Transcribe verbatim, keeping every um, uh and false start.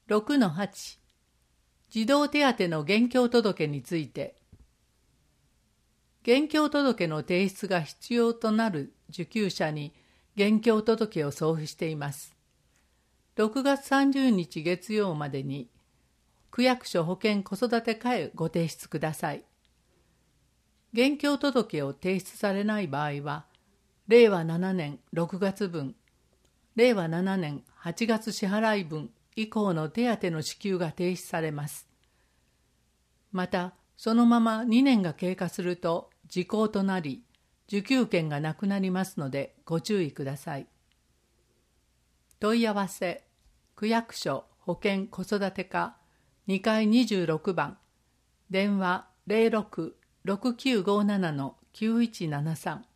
ろくのはち、児童手当の現況届について、現況届の提出が必要となる受給者に現況届を送付しています。ろくがつさんじゅうにち月曜までに区役所保健子育て課へご提出ください。現況届を提出されない場合は、れいわななねんろくがつぶん、れいわななねんはちがつ支払い分以降の手当の支給が停止されます。また、そのままにねんが経過すると時効となり、受給権がなくなりますのでご注意ください。問い合わせ、区役所保健子育て課にかいにじゅうろくばん、電話 ゼロろく ろくきゅうごなな きゅういちななさん